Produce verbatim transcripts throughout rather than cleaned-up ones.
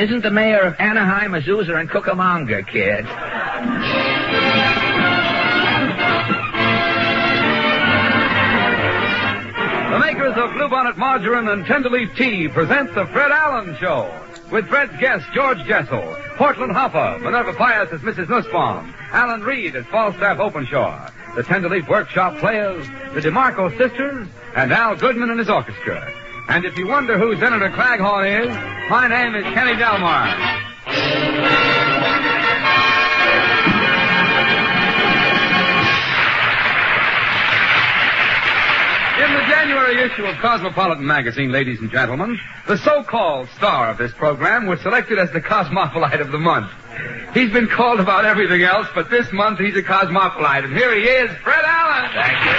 isn't the mayor of Anaheim, Azusa, and Cucamonga, kid. The makers of Bluebonnet Margarine and Tenderleaf Tea present the Fred Allen Show. With Fred's guests, George Jessel, Portland Hopper, Minerva Pius as Missus Nussbaum, Alan Reed as Falstaff Openshaw, the Tenderleaf Workshop Players, the DeMarco Sisters, and Al Goodman and his orchestra. And if you wonder who Senator Claghorn is, my name is Kenny Delmar. In the January issue of Cosmopolitan magazine, ladies and gentlemen, the so-called star of this program was selected as the Cosmopolite of the month. He's been called about everything else, but this month he's a Cosmopolite. And here he is, Fred Allen. Thank you.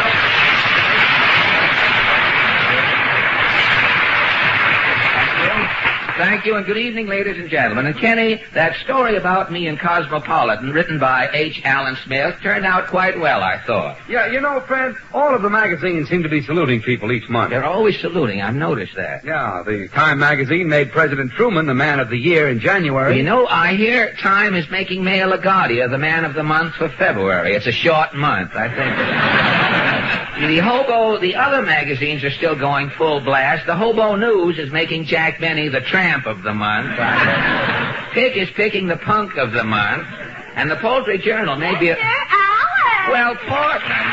Thank you, and good evening, ladies and gentlemen. And Kenny, that story about me in Cosmopolitan, written by H. Allen Smith, turned out quite well, I thought. Yeah, you know, Fred, all of the magazines seem to be saluting people each month. They're always saluting. I've noticed that. Yeah, the Time magazine made President Truman the man of the year in January. You know, I hear Time is making Mayor LaGuardia the man of the month for February. It's a short month, I think. The Hobo, the other magazines are still going full blast. The Hobo News is making Jack Benny the tramp of the month. Pick is picking the punk of the month. And the Poultry Journal may be a... Alan! Well, Portland.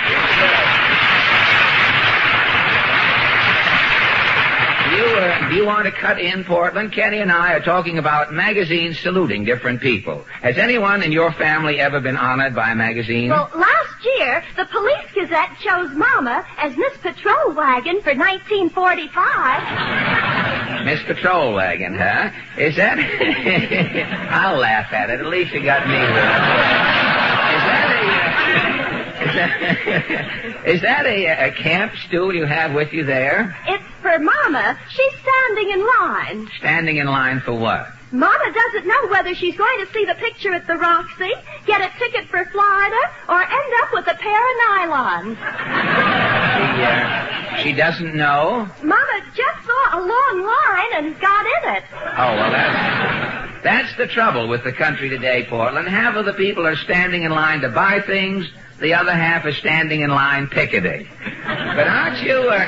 Do you, uh, do you want to cut in, Portland? Kenny and I are talking about magazines saluting different people. Has anyone in your family ever been honored by a magazine? Well, last year, the Police Gazette chose Mama as Miss Patrol Wagon for nineteen forty-five. Miss Patrol Wagon, huh? Is that... I'll laugh at it. At least you got me. Is that a... Is that, is that a, a camp stool you have with you there? It's for Mama. She's standing in line. Standing in line for what? Mama doesn't know whether she's going to see the picture at the Roxy, get a ticket for Florida, or end up with a pair of nylons. She, uh, she doesn't know? Mama just saw a long line and got in it. Oh, well, that's... That's the trouble with the country today, Portland. Half of the people are standing in line to buy things. The other half is standing in line picketing. But aren't you... Uh...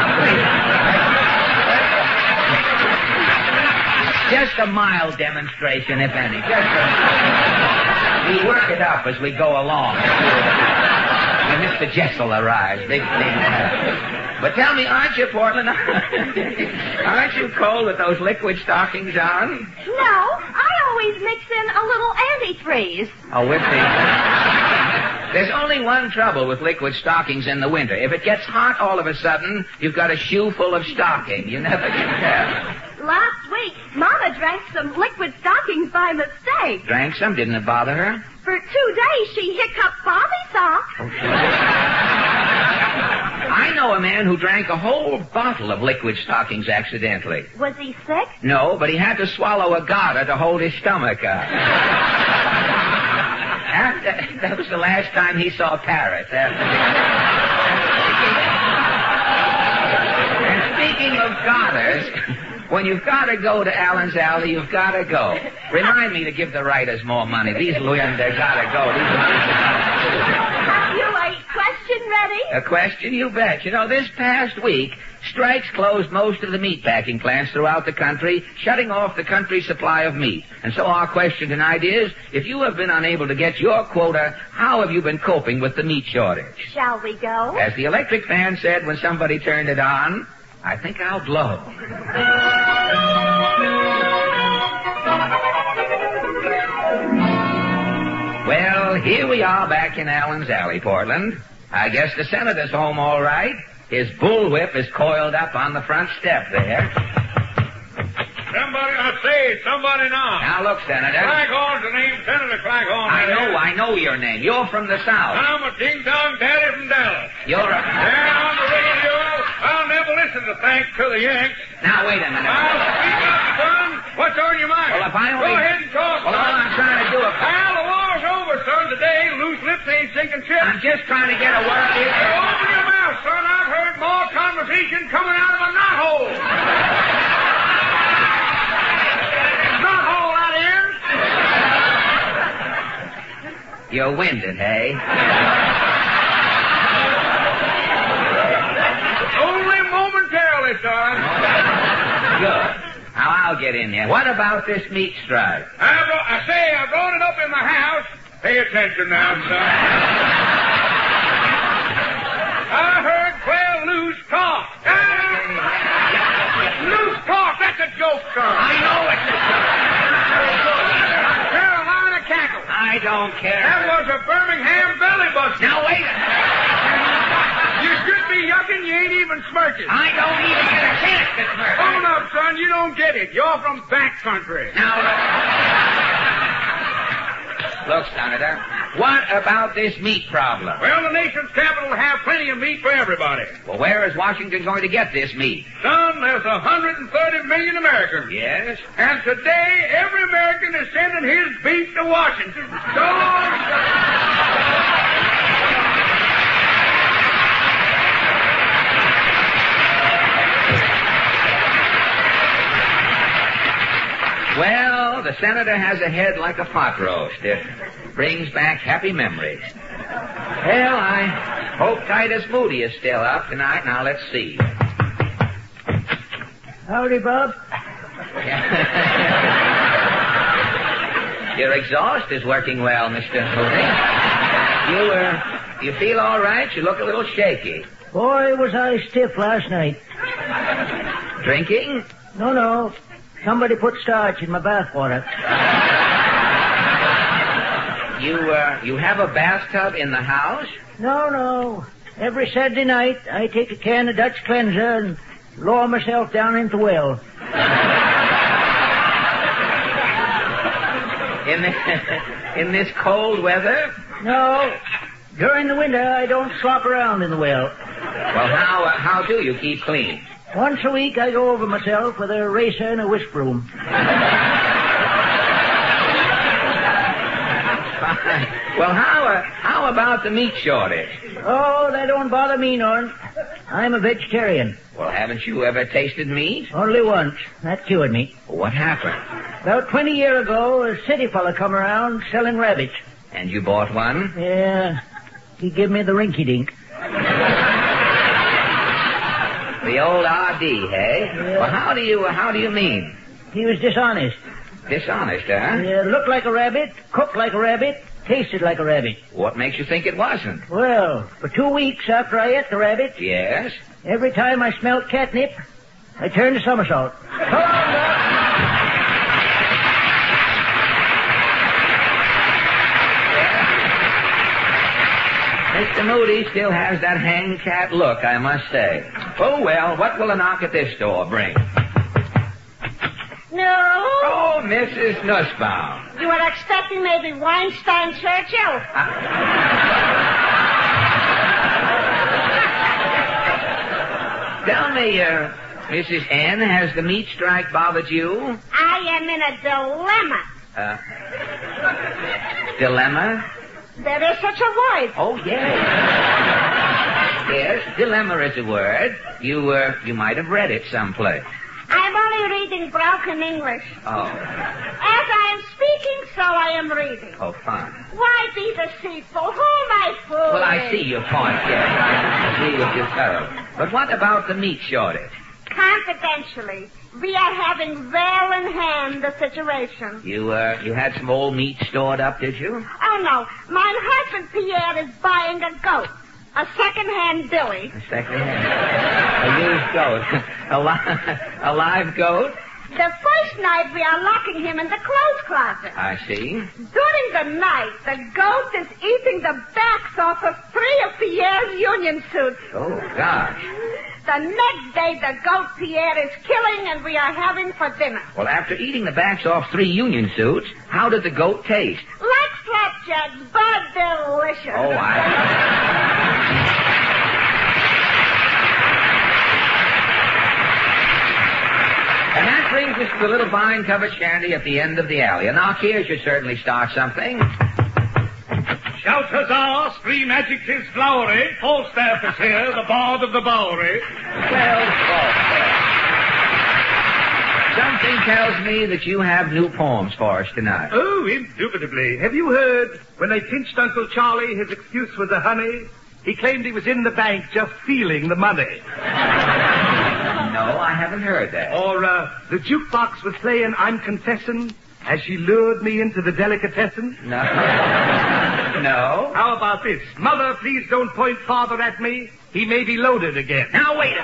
Just a mild demonstration, if any. Just a... We work it up as we go along. When Mister Jessel arrives. Big, big... Uh... But tell me, aren't you, Portland? Aren't you cold with those liquid stockings on? No, I always mix in a little antifreeze. Oh, with the... There's only one trouble with liquid stockings in the winter. If it gets hot all of a sudden, you've got a shoe full of stocking. You never can tell. Last week, Mama drank some liquid stockings by mistake. Drank some? Didn't it bother her? For two days, she hiccuped Bobby socks. Oh, I know a man who drank a whole bottle of liquid stockings accidentally. Was he sick? No, but he had to swallow a garter to hold his stomach up. After, that was the last time he saw Paris. After and speaking of garters, when you've got to go to Allen's Alley, you've got to go. Remind me to give the writers more money. These women, they've got to go. These Have you a question ready? A question? You bet. You know, this past week, strikes closed most of the meatpacking plants throughout the country, shutting off the country's supply of meat. And so our question tonight is, if you have been unable to get your quota, how have you been coping with the meat shortage? Shall we go? As the electric fan said when somebody turned it on, I think I'll blow. Well, here we are back in Allen's Alley, Portland. I guess the senator's home all right. His bullwhip is coiled up on the front step there. Somebody, I say, somebody now. Now look, Senator. Claghorn's the name, Senator Claghorn. I know, I know your name. You're from the South. I'm a ding-dong daddy from Dallas. You're a... There on the radio, I'll never listen to thanks to the Yanks. Now, wait a minute. I'll speak up, son. What's on your mind? Well, if I only... Go ahead and talk, Well, all I'm trying to do is... Well, the war's over, son, today. Loose lips ain't sinking ships. I'm just trying to get a word in. Hey, open your mouth, son. I've heard more conversation coming out of a knothole. Knothole. You're winded, hey? Only momentarily, son. Good. Now, I'll get in there. What about this meat strike? I, brought, I say, I brought it up in the house. Pay attention now, son. I heard Claire loose talk. Ah! Loose talk, that's a joke, son. I know it's a Carolina cackle. I don't care. That was a Birmingham belly buster. Now, wait a minute. You should be yucking, you ain't even smirking. I don't even get a chance to smirk. Own up, son, you don't get it. You're from back country. Now, look, Senator, what about this meat problem? Well, the nation's capital will have plenty of meat for everybody. Well, where is Washington going to get this meat? Son, there's one hundred thirty million Americans. Yes? And today, every American is sending his beef to Washington. So... Well, the senator has a head like a pot roast. It brings back happy memories. Well, I hope Titus Moody is still up tonight. Now, let's see. Howdy, Bob. Your exhaust is working well, Mister Moody. You, uh, you feel all right? You look a little shaky. Boy, was I stiff last night. Drinking? No, no. Somebody put starch in my bathwater. You, uh, you have a bathtub in the house? No, no. Every Saturday night, I take a can of Dutch cleanser and lower myself down into the well. In this, in this cold weather? No. During the winter, I don't slop around in the well. Well, how, uh, how do you keep clean? Once a week, I go over myself with a racer and a whisk broom. Well, how uh, how about the meat shortage? Oh, that don't bother me none. I'm a vegetarian. Well, haven't you ever tasted meat? Only once. That cured me. What happened? About twenty years ago, a city fella come around selling rabbits. And you bought one? Yeah. He give me the rinky-dink. The old R D, hey? Yeah. Well, how do you how do you mean? He was dishonest. Dishonest, huh? Yeah, looked like a rabbit, cooked like a rabbit, tasted like a rabbit. What makes you think it wasn't? Well, for two weeks after I ate the rabbit, Yes? every time I smelled catnip, I turned a somersault. Come on, Doc. Mister Moody still has that hang cat look, I must say. Oh, well, what will a knock at this door bring? No. Oh, Missus Nussbaum. You were expecting maybe Weinstein Churchill? Tell me, uh, Missus N, has the meat strike bothered you? I am in a dilemma. Uh, dilemma? There is such a word. Oh, yes. Yes, dilemma is a word. You, uh, you might have read it someplace. I'm only reading broken English. Oh. As I am speaking, so I am reading. Oh, fine. Why be deceitful? Who am I fooling? Well, I see your point, yes. I agree with you thoroughly. But what about the meat shortage? Confidentially, we are having well in hand the situation. You, uh, you had some old meat stored up, did you? Oh, no. My husband, Pierre, is buying a goat. A second-hand Billy. A second hand. A used goat. a, li- a live goat? The first night we are locking him in the clothes closet. I see. During the night, the goat is eating the backs off of three of Pierre's union suits. Oh, gosh. The next day, the goat Pierre is killing and we are having for dinner. Well, after eating the backs off three union suits, how did the goat taste? Like flapjacks, but delicious. Oh, I... And that brings us to the little vine-covered shanty at the end of the alley. A knock here should certainly start something. Shout huzzah, scream adjectives flowery. Falstaff is here, the bard of the Bowery. Well, Falstaff. Some Something tells me that you have new poems for us tonight. Oh, indubitably. Have you heard when they pinched Uncle Charlie, his excuse was a honey? He claimed he was in the bank just feeling the money. No, I haven't heard that. Or, uh, the jukebox was playing I'm Confessing as she lured me into the delicatessen. No. No. How about this? Mother, please don't point father at me. He may be loaded again. Now, wait a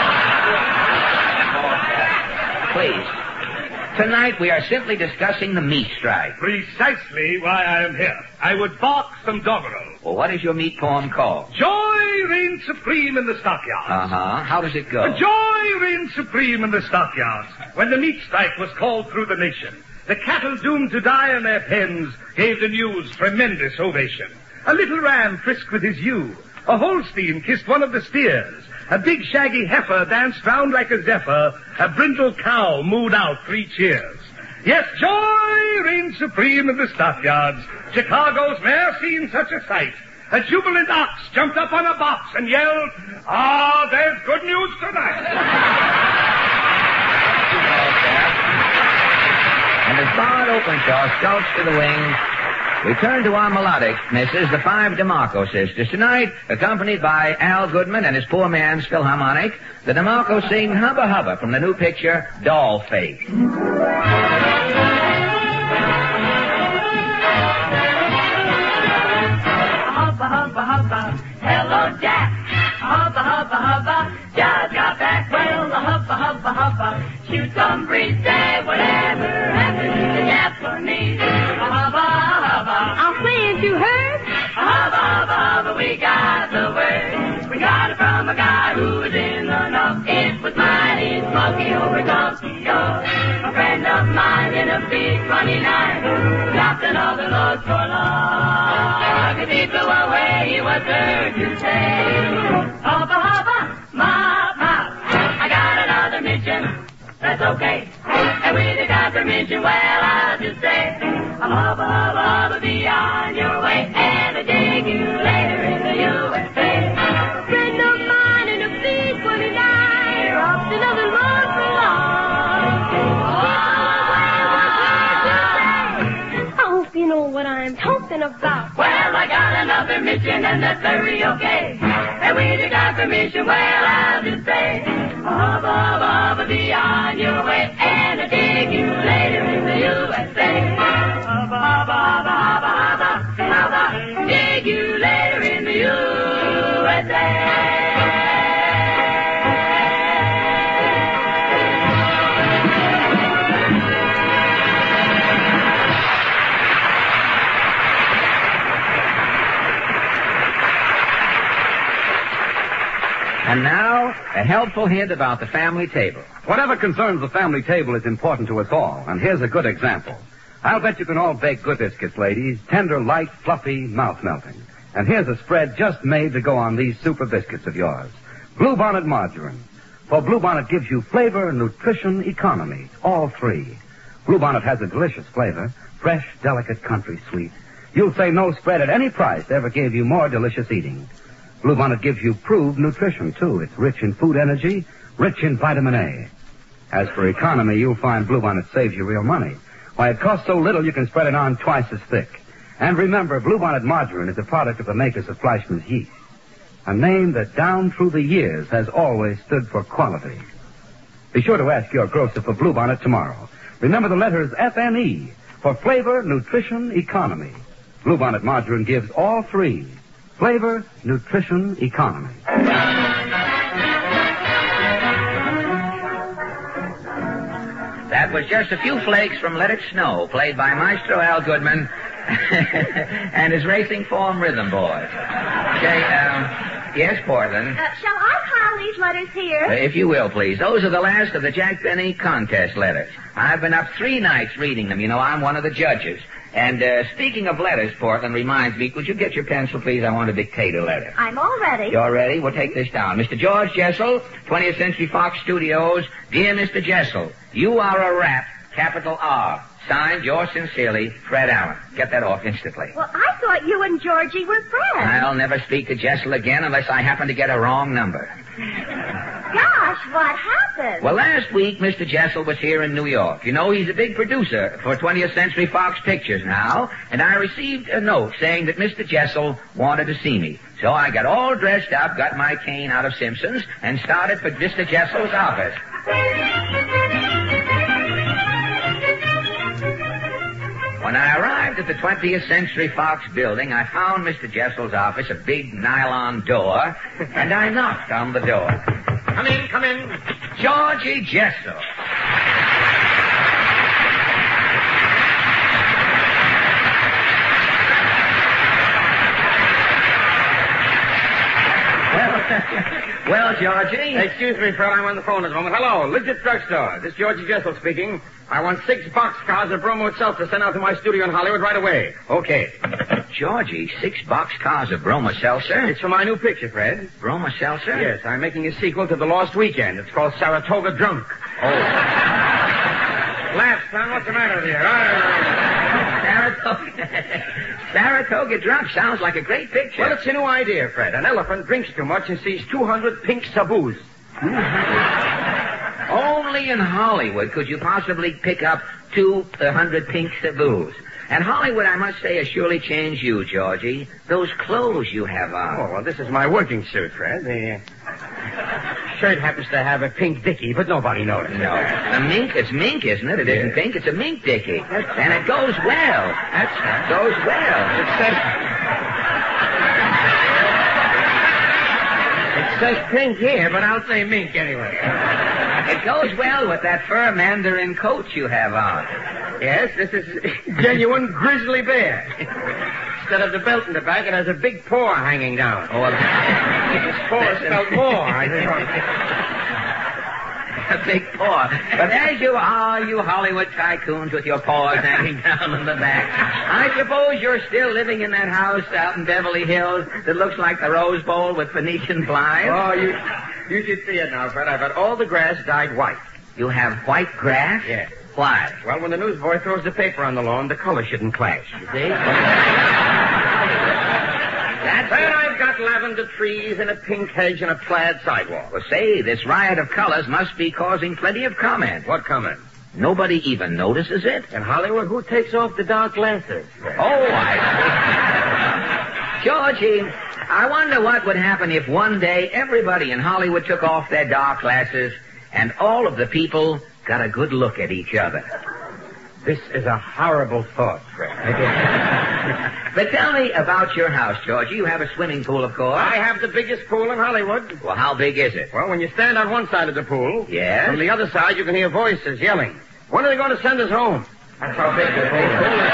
minute. Please. Tonight we are simply discussing the meat strike. Precisely why I am here. I would box some doggerel. Well, what is your meat poem called? Joy reigns supreme in the stockyards. Uh-huh. How does it go? Joy reigns supreme in the stockyards. When the meat strike was called through the nation, the cattle doomed to die in their pens gave the news tremendous ovation. A little ram frisked with his ewe. A Holstein kissed one of the steers. A big shaggy heifer danced round like a zephyr. A brindle cow mooed out three cheers. Yes, joy reigns supreme in the stockyards. Chicago's ne'er seen such a sight. A jubilant ox jumped up on a box and yelled, "Ah, there's good news tonight." And as Bard Openshaw skulks to the wings, we turn to our melodic, Missus the Five DeMarco Sisters. Tonight, accompanied by Al Goodman and his poor man's Philharmonic, the DeMarco sing Hubba Hubba from the new picture, Doll Face. Hubba, hubba, hubba, hello, Jack. Hubba, hubba, hubba, just got back. Well, the hubba, hubba, hubba, shoot some breeze, say whatever happens to Japanese. Hubba, hubba, I'll say as you heard. hubba, hubba, hubba, we got the word. We got it from a guy who was in the know. It was mighty smoky over Tokyo. A friend of mine in a big twenty-nine dropped another load for long. As he flew away, he was heard to say, hubba, hubba, mop, mop, I got another mission. That's okay. And with the confirmation, well, I'll just say, hubba, hubba, hubba, be on your way. And I'll take you later in the U S A. A friend of mine in a big twenty-nine dropped another load for long. I hope you know what I'm talking about. Well, I got another mission, and that's very okay. And with the confirmation, well, I'll just say, hubba, hubba, hubba, be on your way. And I'll take you later in the U S A. Hubba, hubba, hubba, hubba, hubba, hubba, take you later in the U S A. And now, a helpful hint about the family table. Whatever concerns the family table is important to us all, and here's a good example. I'll bet you can all bake good biscuits, ladies. Tender, light, fluffy, mouth-melting. And here's a spread just made to go on these super biscuits of yours. Bluebonnet margarine. For Bluebonnet gives you flavor, nutrition, economy. All three. Bluebonnet has a delicious flavor. Fresh, delicate, country sweet. You'll say no spread at any price ever gave you more delicious eating. Bluebonnet gives you proved nutrition, too. It's rich in food energy, rich in vitamin A. As for economy, you'll find Bluebonnet saves you real money. Why, it costs so little you can spread it on twice as thick. And remember, Bluebonnet margarine is a product of the makers of Fleischmann's yeast. A name that down through the years has always stood for quality. Be sure to ask your grocer for Bluebonnet tomorrow. Remember the letters F N E for flavor, nutrition, economy. Bluebonnet margarine gives all three. Flavor, nutrition, economy. That was just a few flakes from Let It Snow, played by Maestro Al Goodman and his Racing Form Rhythm Boys. Okay, um, yes, Portland? Uh, shall I pile these letters here? Uh, if you will, please. Those are the last of the Jack Benny contest letters. I've been up three nights reading them. You know, I'm one of the judges. And uh, speaking of letters, Portland, reminds me, would you get your pencil, please? I want to dictate a letter. I'm all ready. You're ready? We'll take this down. Mister George Jessel, twentieth Century Fox Studios. Dear Mister Jessel, you are a rat, capital R. Signed, yours sincerely, Fred Allen. Get that off instantly. Well, I thought you and Georgie were friends. I'll never speak to Jessel again unless I happen to get a wrong number. Gosh, what happened? Well, last week, Mister Jessel was here in New York. You know, he's a big producer for twentieth Century Fox Pictures now, and I received a note saying that Mister Jessel wanted to see me. So I got all dressed up, got my cane out of Simpson's, and started for Mister Jessel's office. When I arrived at the twentieth Century Fox building, I found Mister Jessel's office a big nylon door, and I knocked on the door. Come in, come in. Georgie Jessel. Well, Georgie. Excuse me, Fred. I'm on the phone at the moment. Hello, Legit Drugstore. This is Georgie Jessel speaking. I want six boxcars of Bromo itself to send out to my studio in Hollywood right away. Okay. Georgie, six boxcars of Bromo Seltzer? It's for my new picture, Fred. Bromo Seltzer? Yes, I'm making a sequel to The Lost Weekend. It's called Saratoga Drunk. Oh. Laugh, son. What's the matter with you? Saratoga... Saratoga Drunk sounds like a great picture. Well, it's a new idea, Fred. An elephant drinks too much and sees two hundred pink saboos. Only in Hollywood could you possibly pick up two hundred pink saboos. And Hollywood, I must say, has surely changed you, Georgie. Those clothes you have on. Oh, well, this is my working suit, Fred. The uh, shirt happens to have a pink dickie, but nobody noticed. No. A mink? It's mink, isn't it? It Yeah. isn't pink. It's a mink dickie. And it goes well. That's right. Goes well. It says... It says pink here, but I'll say mink anyway. It goes well with that fur mandarin coat you have on. Yes, this is genuine grizzly bear. Instead of the belt in the back, it has a big paw hanging down. Oh, well, This paw spelled more, I think. a big paw. But as you are, you Hollywood tycoons with your paws hanging down in the back, I suppose you're still living in that house out in Beverly Hills that looks like the Rose Bowl with Venetian blinds. Oh, you you should see it now, Fred. I've had all the grass dyed white. You have white grass? Yeah. Why? Well, when the newsboy throws the paper on the lawn, the color shouldn't clash, you see? That's Then I've got lavender trees and a pink hedge and a plaid sidewalk. Well, say, this riot of colors must be causing plenty of comment. What comment? Nobody even notices it? In Hollywood, who takes off the dark glasses? Oh, I see. Georgie, I wonder what would happen if one day everybody in Hollywood took off their dark glasses and all of the people got a good look at each other. This is a horrible thought, Fred. But tell me about your house, Georgie. You have a swimming pool, of course. I have the biggest pool in Hollywood. Well, how big is it? Well, when you stand on one side of the pool, Yes? from the other side you can hear voices yelling. When are they going to send us home? That's how big the pool is.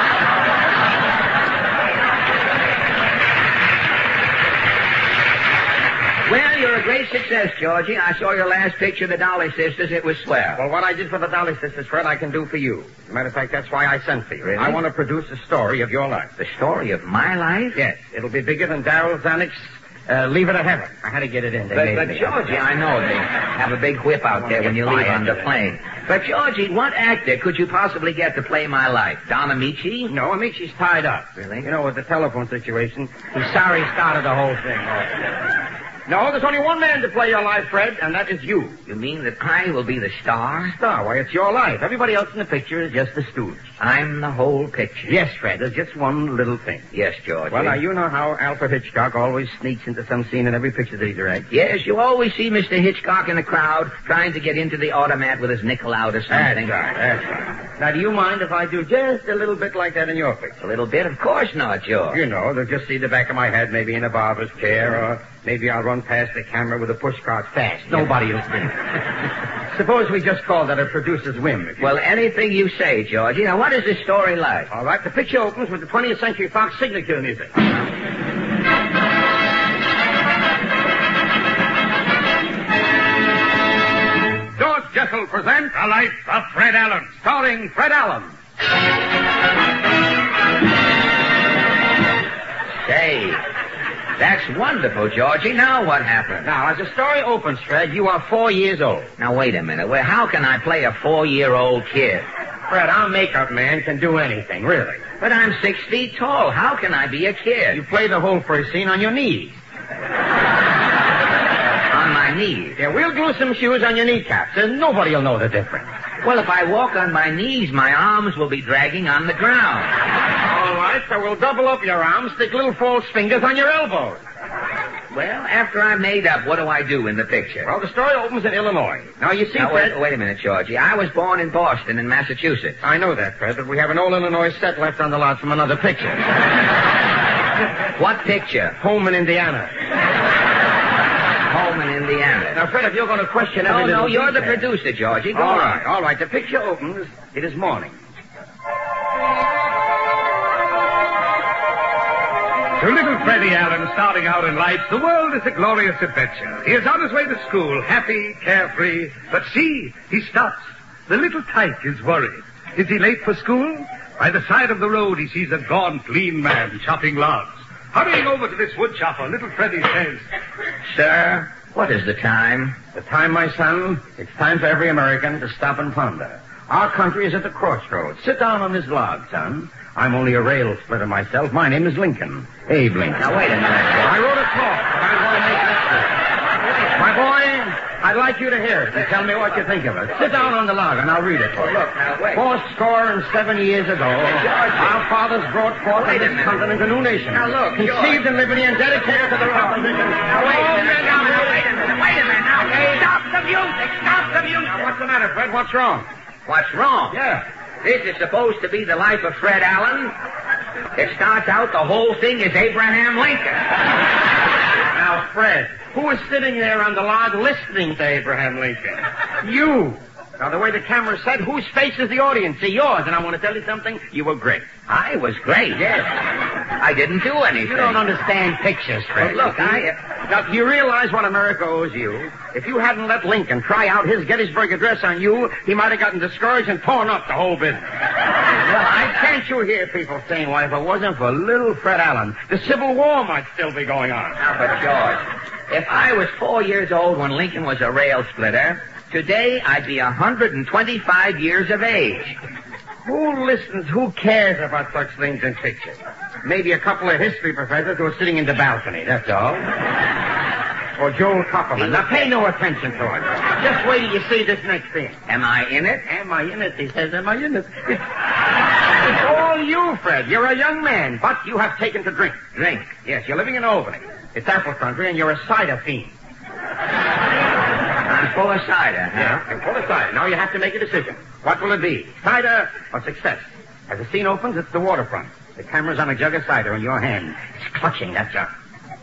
Well, you're a great success, Georgie. I saw your last picture of the Dolly Sisters. It was swell. Well, what I did for the Dolly Sisters, Fred, I can do for you. As a matter of fact, that's why I sent for you. Really? I want to produce a story of your life. The story of my life? Yes, it'll be bigger than Darryl Zanuck's uh, Leave It to Heaven. I had to get it in. They But, made but me. Georgie, I know they have a big whip out there when you leave on the plane. But, Georgie, what actor could you possibly get to play my life? Don Amici? No, Amici's tied up. Really? You know, with the telephone situation, he's sorry he started the whole thing. No, there's only one man to play your life, Fred, and that is you. You mean that I will be the star? Star, why, it's your life. Everybody else in the picture is just the stooge. I'm the whole picture. Yes, Fred, there's just one little thing. Yes, Georgie. Well, now, you know how Alfred Hitchcock always sneaks into some scene in every picture that he directs? Yes, you always see Mister Hitchcock in the crowd trying to get into the automat with his nickel out or something. That's right, that's right. Now, do you mind if I do just a little bit like that in your picture? A little bit? Of course not, George. You know, they'll just see the back of my head maybe in a barber's chair, or maybe I'll run past the camera with a pushcart fast. Nobody will see. Suppose we just call that a producer's whim. If you Well, will. anything you say, Georgie. Now, what is this story like? All right, the picture opens with the twentieth Century Fox signature music. George Jessel presents The Life of Fred Allen. starring Fred Allen. Say, that's wonderful, Georgie. Now what happened? Now, as the story opens, Fred, you are four years old. Now, wait a minute. Well, how can I play a four-year-old kid? Fred, our makeup man can do anything, really. But I'm six feet tall. How can I be a kid? You play the whole first scene on your knees. On my my knees. Yeah, we'll glue some shoes on your kneecaps, and nobody will know the difference. Well, if I walk on my knees, my arms will be dragging on the ground. All right, so we'll double up your arms, stick little false fingers on your elbows. Well, after I'm made up, what do I do in the picture? Well, the story opens in Illinois. Now, you see, now, Fred... wait, wait a minute, Georgie. I was born in Boston in Massachusetts. I know that, Fred, but we have an old Illinois set left on the lot from another picture. What picture? Home in Indiana. Home in Indiana. Now, Fred, if you're going to question No, every no, little you're the detail- producer, Georgie. Go All on. right, all right. The picture opens. It is morning. To little Freddie Allen starting out in life, the world is a glorious adventure. He is on his way to school, happy, carefree. But see, he stops. The little tyke is worried. Is he late for school? By the side of the road, he sees a gaunt, lean man chopping logs. Hurrying over to this wood chopper, little Freddie says, Sir, what is the time? The time, my son, it's time for every American to stop and ponder. Our country is at the crossroads. Sit down on this log, son. I'm only a rail splitter myself. My name is Lincoln. Abe Lincoln. Now, wait a minute. I wrote a talk, but I'm going to make it up. My boy, I'd like you to hear it and tell me what you think of it. Sit down on the log and I'll read it for you. Look, now, wait. Four score and seven years ago, our fathers brought forth on Wait a this minute. continent a new nation. Now, look, conceived in liberty and dedicated to the Republican. Now, wait a minute. Now, now, wait a minute. Wait a minute. Now, stop the music. Stop the music. Now, what's the matter, Fred? What's wrong? What's wrong? Yeah. This is supposed to be the life of Fred Allen. It starts out the whole thing is Abraham Lincoln. Now, Fred, who is sitting there on the log listening to Abraham Lincoln? You. Now, the way the camera said, whose face is the audience? See, yours. And I want to tell you something. You were great. I was great, yes. I didn't do anything. You don't understand pictures, Fred. Well, look, I... Now, do you realize what America owes you? If you hadn't let Lincoln try out his Gettysburg Address on you, he might have gotten discouraged and torn up the whole business. Well, I can't you hear people saying, why, if it wasn't for little Fred Allen, the Civil War might still be going on. Now, but George, if I was four years old when Lincoln was a rail splitter, today I'd be one hundred twenty-five years of age. Who listens, who cares about such things in pictures? Maybe a couple of history professors who are sitting in the balcony, that's all. Or Joel Copperman. Now, pay no attention to it. Just wait till you see this next thing. Am I in it? Am I in it? He says, am I in it? It's, it's all you, Fred. You're a young man, but you have taken to drink. Drink. Yes, you're living in Albany. It's apple country, and you're a cider fiend. I'm full of cider, huh? Yeah, and full of cider. Now you have to make a decision. What will it be? Cider or success? As the scene opens, it's the waterfront. The camera's on a jug of cider in your hand. It's clutching that jug.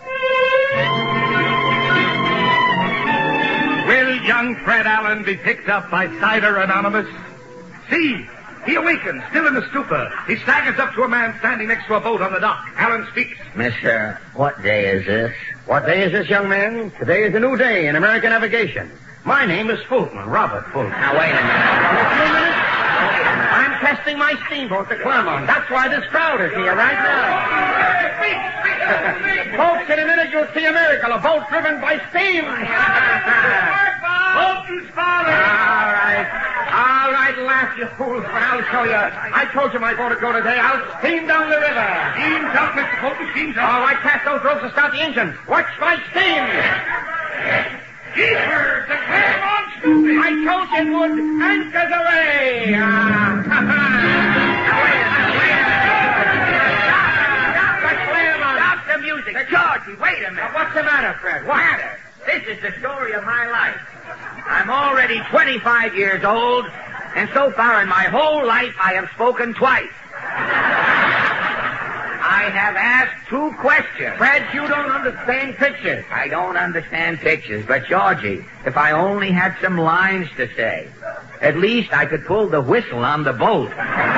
Will young Fred Allen be picked up by Cider Anonymous? See, he awakens, still in the stupor. He staggers up to a man standing next to a boat on the dock. Allen speaks. Mister, what day is this? What day is this, young man? Today is a new day in American navigation. My name is Fulton, Robert Fulton. Now, wait a minute. A few minutes? I'm testing my steamboat, the Clermont. That's why this crowd is here right now. Folks, in a minute you'll see a miracle, a boat driven by steam. Fulton's father! All right. All right, laugh, you fools, but I'll show you. I told you my boat would go today. I'll steam down the river. Steam's up, Mister Fulton, steam's up. All right, cast those ropes and start the engine. Watch my steam. Keepers, the Clermont's moving. I told you it would. Anchors away. Ah, ha, ha. The Clermont. Stop the music. Georgie, wait a minute. Now, what's the matter, Fred? What? Matter? This is the story of my life. I'm already twenty-five years old, and so far in my whole life I have spoken twice. I have asked two questions. Fred, you don't understand pictures. I don't understand pictures, but Georgie, if I only had some lines to say, at least I could pull the whistle on the boat.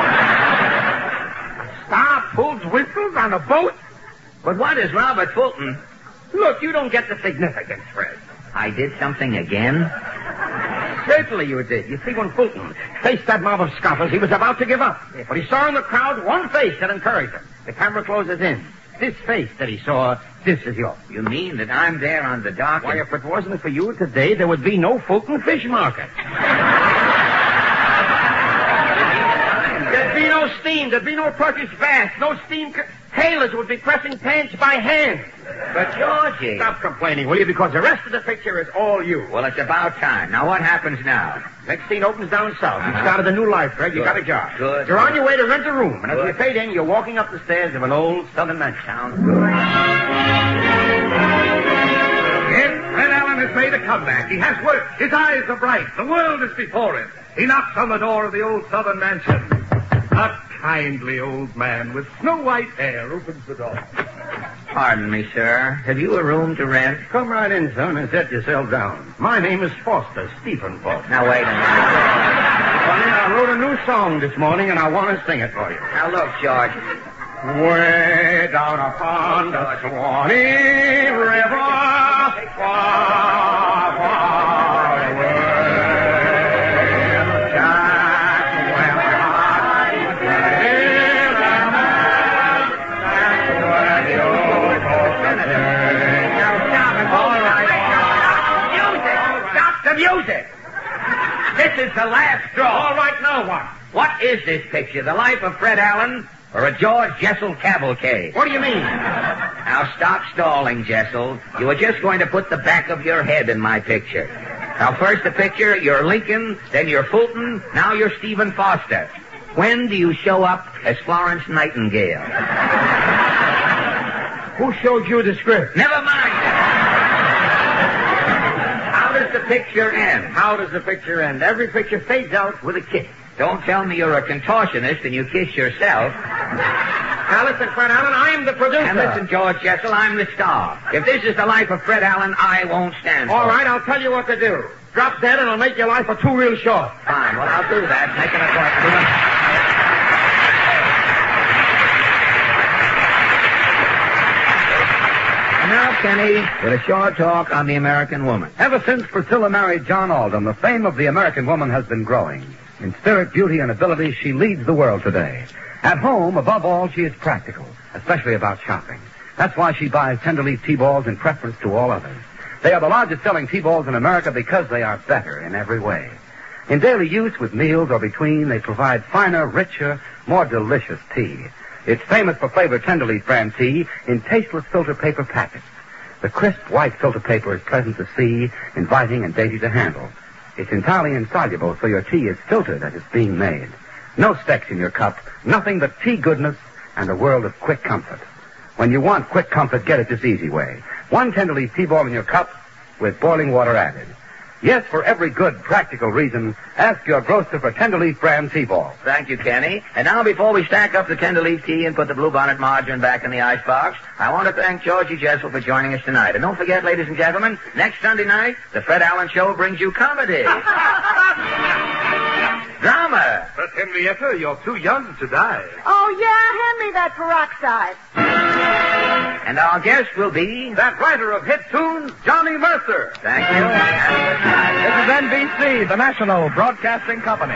Star pulls whistles on a boat? But what is Robert Fulton? Look, you don't get the significance, Fred. I did something again? Certainly you did. You see, when Fulton faced that mob of scoffers, he was about to give up. But he saw in the crowd one face that encouraged him. The camera closes in. This face that he saw, this is yours. You mean that I'm there on the dock? Why, and- if it wasn't for you today, there would be no Fulton Fish Market. There'd be no steam. There'd be no Turkish bass. No steam... Co- Tailors would be pressing pants by hand. But, Georgie... Stop complaining, will you? Because the rest of the picture is all you. Well, it's about time. Now, what happens now? Next scene opens down south. You started a new life, Fred. You Good. got a job. Good. You're on your way to rent a room. And as Good. you fade in, you're walking up the stairs of an old southern mansion. Sounds good. Yes, Fred Allen has made a comeback. He has work. His eyes are bright. The world is before him. He knocks on the door of the old southern mansion. A kindly old man with snow-white hair opens the door. Pardon me, sir. Have you a room to rent? Come right in, son, and set yourself down. My name is Foster, Stephen Foster. Now, wait a minute. Sonny, I wrote a new song this morning, and I want to sing it for you. Now, look, George. Way down upon the Swanee River, far, far away. That's where my heart is. That's where the old folks are. Now, stop it. All right. Stop the music. This is the last straw. All right, now what? What is this picture? The life of Fred Allen or a George Jessel cavalcade? What do you mean? Now, stop stalling, Jessel. You were just going to put the back of your head in my picture. Now, first the picture, you're Lincoln, then you're Fulton, now you're Stephen Foster. When do you show up as Florence Nightingale? Who showed you the script? Never mind. How does the picture end? How does the picture end? Every picture fades out with a kiss. Don't tell me you're a contortionist and you kiss yourself. Now listen, Fred Allen, I'm the producer. And listen, George Jessel, I'm the star. If this is the life of Fred Allen, I won't stand for All it. right, I'll tell you what to do. Drop dead and I'll make your life a two reel short. Fine, well, I'll do that. Make an appointment. And now, Kenny, with a short talk on the American woman. Ever since Priscilla married John Alden, the fame of the American woman has been growing. In spirit, beauty, and ability, she leads the world today. At home, above all, she is practical, especially about shopping. That's why she buys Tenderleaf T-balls in preference to all others. They are the largest selling T-balls in America because they are better in every way. In daily use with meals or between, they provide finer, richer, more delicious tea. It's famous for flavored Tenderleaf brand tea in tasteless filter paper packets. The crisp white filter paper is pleasant to see, inviting, and dainty to handle. It's entirely insoluble, so your tea is filtered as it's being made. No specks in your cup, nothing but tea goodness and a world of quick comfort. When you want quick comfort, get it this easy way. One Tenderleaf tea ball in your cup with boiling water added. Yes, for every good, practical reason, ask your grocer for Tenderleaf brand tea balls. Thank you, Kenny. And now, before we stack up the Tenderleaf tea and put the Bluebonnet margarine back in the icebox, I want to thank Georgie Jessel for joining us tonight. And don't forget, ladies and gentlemen, next Sunday night, the Fred Allen Show brings you comedy. Drama. But Henrietta, you're too young to die. Oh, yeah, hand me that peroxide. And our guest will be... That writer of hit tunes, Johnny Mercer. Thank you. And good night. This is N B C, the National Broadcasting Company.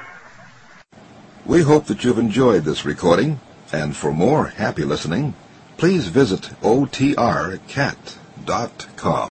We hope that you've enjoyed this recording, and for more happy listening, please visit O T R cat dot com.